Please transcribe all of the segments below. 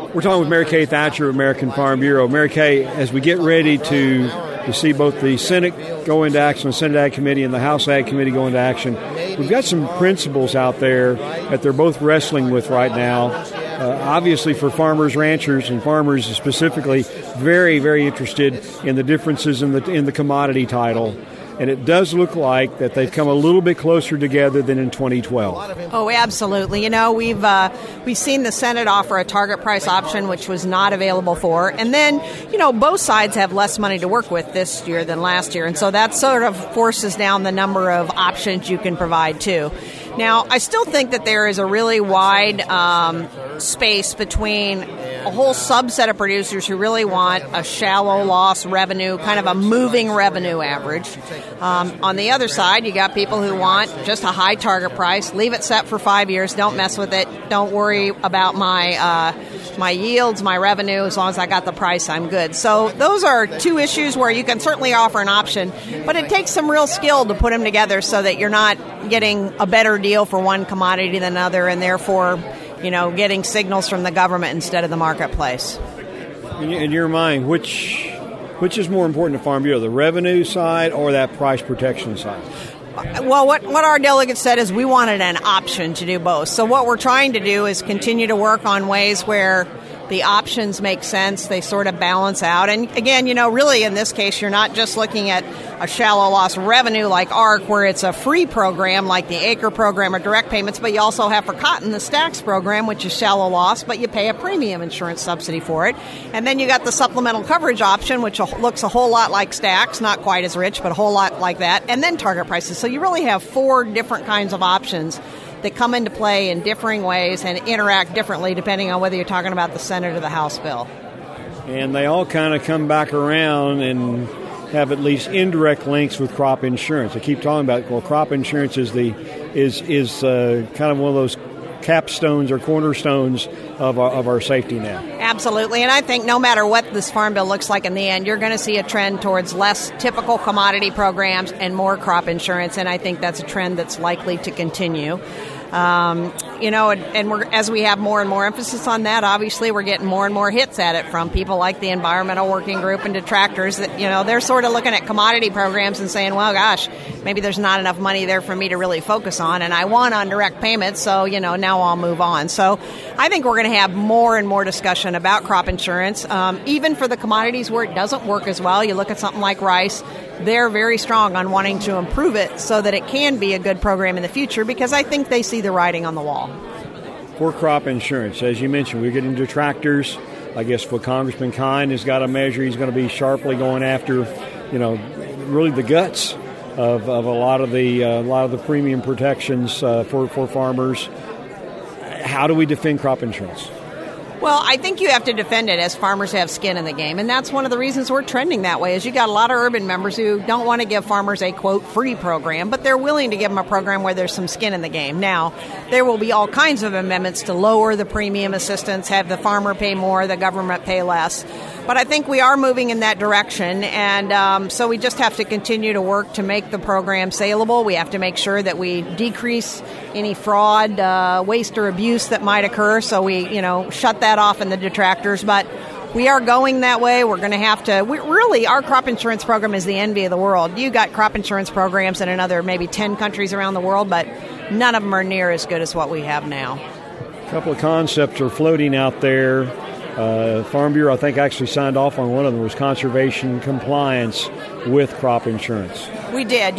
We're talking with Mary Kay Thatcher of American Farm Bureau. Mary Kay, as we get ready to see both the Senate go into action, the Senate Ag Committee and the House Ag Committee go into action, we've got some principles out there that they're both wrestling with right now. Obviously for farmers, ranchers, and farmers specifically, very, very interested in the differences in the commodity title. And it does look like that they've come a little bit closer together than in 2012. Oh, absolutely. You know, we've seen the Senate offer a target price option, which was not available for. And then, you know, both sides have less money to work with this year than last year. And so that sort of forces down the number of options you can provide, too. Now, I still think that there is a really wide space between a whole subset of producers who really want a shallow loss revenue, kind of a moving revenue average. On the other side, you got people who want just a high target price, leave it set for 5 years, don't mess with it, don't worry about my yields, my revenue, as long as I got the price, I'm good. So those are two issues where you can certainly offer an option, but it takes some real skill to put them together so that you're not getting a better deal for one commodity than another, and therefore, you know, getting signals from the government instead of the marketplace. In your mind, which is more important to Farm Bureau, the revenue side or that price protection side? Well, what our delegate said is we wanted an option to do both. So what we're trying to do is continue to work on ways where the options make sense, they sort of balance out. And again, you know, really in this case, you're not just looking at a shallow loss revenue like ARC, where it's a free program like the ACRE program or direct payments, but you also have for cotton the STAX program, which is shallow loss, but you pay a premium insurance subsidy for it. And then you got the supplemental coverage option, which looks a whole lot like STAX, not quite as rich, but a whole lot like that, and then target prices. So you really have 4 different kinds of options that come into play in differing ways and interact differently depending on whether you're talking about the Senate or the House bill. And they all kind of come back around and have at least indirect links with crop insurance. I keep talking about, well, crop insurance is kind of one of those capstones or cornerstones of our safety net. Absolutely, and I think no matter what this farm bill looks like in the end, you're going to see a trend towards less typical commodity programs and more crop insurance, and I think that's a trend that's likely to continue. You know, and as we have more and more emphasis on that, obviously we're getting more and more hits at it from people like the Environmental Working Group and detractors that, you know, they're sort of looking at commodity programs and saying, well, gosh, maybe there's not enough money there for me to really focus on, and I want on direct payments, so, you know, now I'll move on. So I think we're going to have more and more discussion about crop insurance, even for the commodities where it doesn't work as well. You look at something like rice, they're very strong on wanting to improve it so that it can be a good program in the future, because I think they see the writing on the wall. For crop insurance, as you mentioned, we're getting detractors. I guess what Congressman Kine has got a measure, he's going to be sharply going after, you know, really the guts of a lot of the premium protections for farmers. How do we defend crop insurance? Well, I think you have to defend it as farmers have skin in the game, and that's one of the reasons we're trending that way, is you got a lot of urban members who don't want to give farmers a, quote, free program, but they're willing to give them a program where there's some skin in the game. Now, there will be all kinds of amendments to lower the premium assistance, have the farmer pay more, the government pay less. But I think we are moving in that direction, and so we just have to continue to work to make the program saleable. We have to make sure that we decrease any fraud, waste, or abuse that might occur, so we, you know, shut that off in the detractors. But we are going that way. We're going to have to. Our crop insurance program is the envy of the world. You got crop insurance programs in another maybe 10 countries around the world, but none of them are near as good as what we have now. A couple of concepts are floating out there. Farm Bureau, I think, actually signed off on one of them. Was conservation compliance with crop insurance. We did.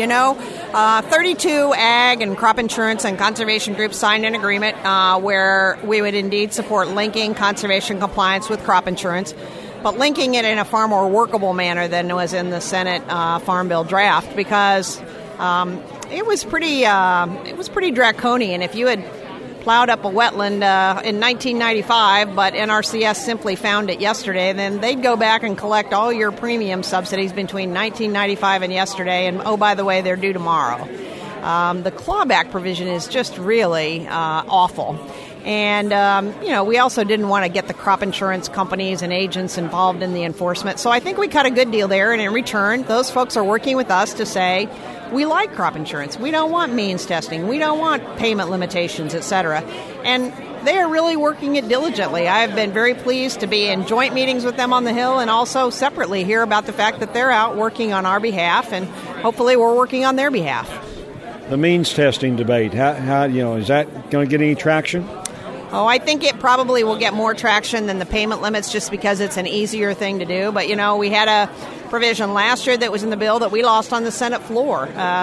32 ag and crop insurance and conservation groups signed an agreement where we would indeed support linking conservation compliance with crop insurance, but linking it in a far more workable manner than was in the Senate Farm Bill draft, because it was pretty draconian. If you had plowed up a wetland in 1995, but NRCS simply found it yesterday, then they'd go back and collect all your premium subsidies between 1995 and yesterday, and oh, by the way, they're due tomorrow. The clawback provision is just really awful. And, we also didn't want to get the crop insurance companies and agents involved in the enforcement. So I think we cut a good deal there, and in return, those folks are working with us to say, we like crop insurance. We don't want means testing. We don't want payment limitations, et cetera. And they are really working it diligently. I have been very pleased to be in joint meetings with them on the Hill and also separately hear about the fact that they're out working on our behalf, and hopefully we're working on their behalf. The means testing debate, how is that going to get any traction? Oh, I think it probably will get more traction than the payment limits just because it's an easier thing to do. But, we had a provision last year that was in the bill that we lost on the Senate floor,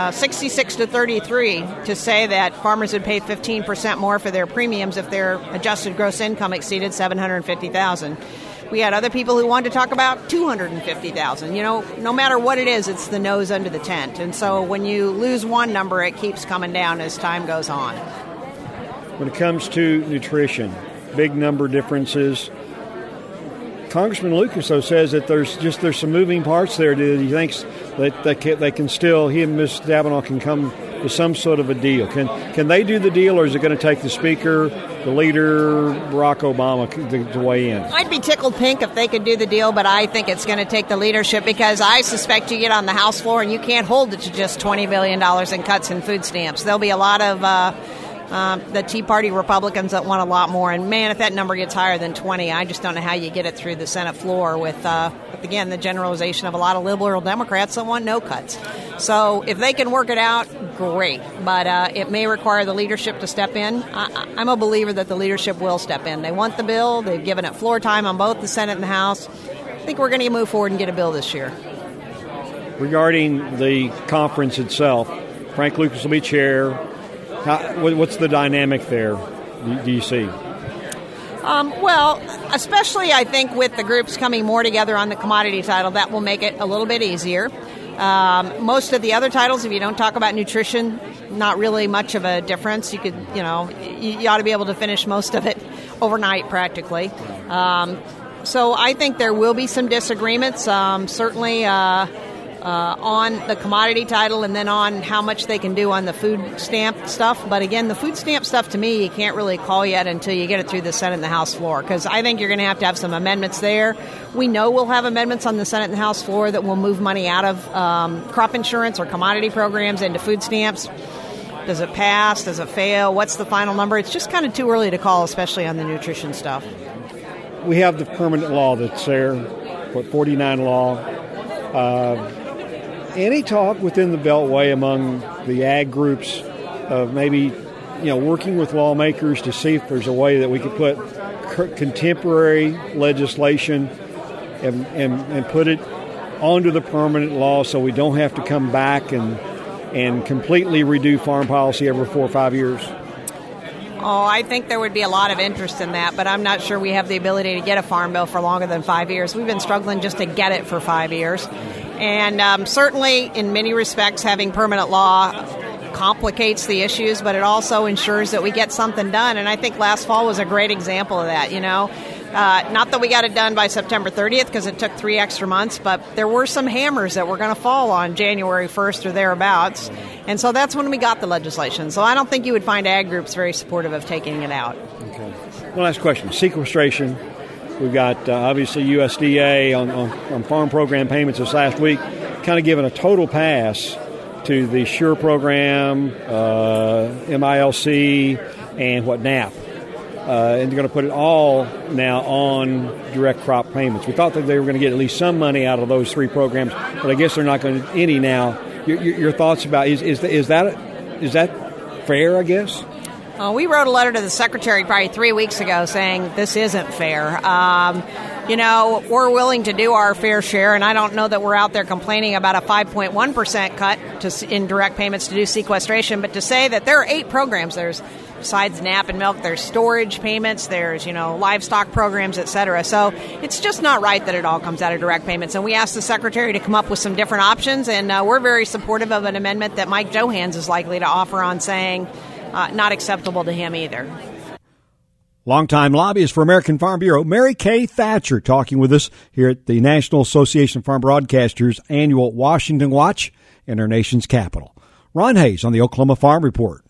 66-33, to say that farmers would pay 15% more for their premiums if their adjusted gross income exceeded $750,000. We had other people who wanted to talk about $250,000. No matter what it is, it's the nose under the tent. And so when you lose one number, it keeps coming down as time goes on. When it comes to nutrition, big number differences. Congressman Lucas, though, says that there's some moving parts there. He thinks that they can still, he and Ms. Davenant can come to some sort of a deal. Can they do the deal, or is it going to take the Speaker, the leader, Barack Obama to weigh in? I'd be tickled pink if they could do the deal, but I think it's going to take the leadership, because I suspect you get on the House floor and you can't hold it to just $20 billion in cuts in food stamps. There'll be a lot of the Tea Party Republicans that want a lot more. And, man, if that number gets higher than 20, I just don't know how you get it through the Senate floor with again, the generalization of a lot of liberal Democrats that want no cuts. So if they can work it out, great. But it may require the leadership to step in. I'm a believer that the leadership will step in. They want the bill. They've given it floor time on both the Senate and the House. I think we're going to move forward and get a bill this year. Regarding the conference itself, Frank Lucas will be chair. What's the dynamic there, do you see? Well, especially I think with the groups coming more together on the commodity title, that will make it a little bit easier. Most of the other titles, if you don't talk about nutrition, not really much of a difference. You could, you ought to be able to finish most of it overnight practically. So I think there will be some disagreements, certainly on the commodity title and then on how much they can do on the food stamp stuff. But again, the food stamp stuff, to me, you can't really call yet until you get it through the Senate and the House floor, because I think you're going to have some amendments there. We know we'll have amendments on the Senate and the House floor that will move money out of crop insurance or commodity programs into food stamps. Does it pass? Does it fail? What's the final number? It's just kind of too early to call, especially on the nutrition stuff. We have the permanent law that's there, 49 law. Any talk within the Beltway among the ag groups of maybe, working with lawmakers to see if there's a way that we could put contemporary legislation and put it onto the permanent law so we don't have to come back and completely redo farm policy every 4 or 5 years? Oh, I think there would be a lot of interest in that, but I'm not sure we have the ability to get a farm bill for longer than 5 years. We've been struggling just to get it for 5 years. And certainly, in many respects, having permanent law complicates the issues, but it also ensures that we get something done. And I think last fall was a great example of that, Not that we got it done by September 30th because it took 3 extra months, but there were some hammers that were going to fall on January 1st or thereabouts. And so that's when we got the legislation. So I don't think you would find ag groups very supportive of taking it out. Okay. One last question. Sequestration. We've got, obviously, USDA on farm program payments this last week, kind of given a total pass to the SURE program, MILC, and NAP. And they're going to put it all now on direct crop payments. We thought that they were going to get at least some money out of those 3 programs, but I guess they're not going to any now. Your thoughts about, is that fair, I guess? We wrote a letter to the Secretary probably 3 weeks ago saying this isn't fair. We're willing to do our fair share, and I don't know that we're out there complaining about a 5.1% cut in direct payments to do sequestration, but to say that there are 8 programs, besides NAP and milk, there's storage payments, there's, livestock programs, et cetera. So it's just not right that it all comes out of direct payments. And we asked the Secretary to come up with some different options, and we're very supportive of an amendment that Mike Johans is likely to offer on saying not acceptable to him either. Longtime lobbyist for American Farm Bureau, Mary Kay Thatcher, talking with us here at the National Association of Farm Broadcasters annual Washington Watch in our nation's capital. Ron Hayes on the Oklahoma Farm Report.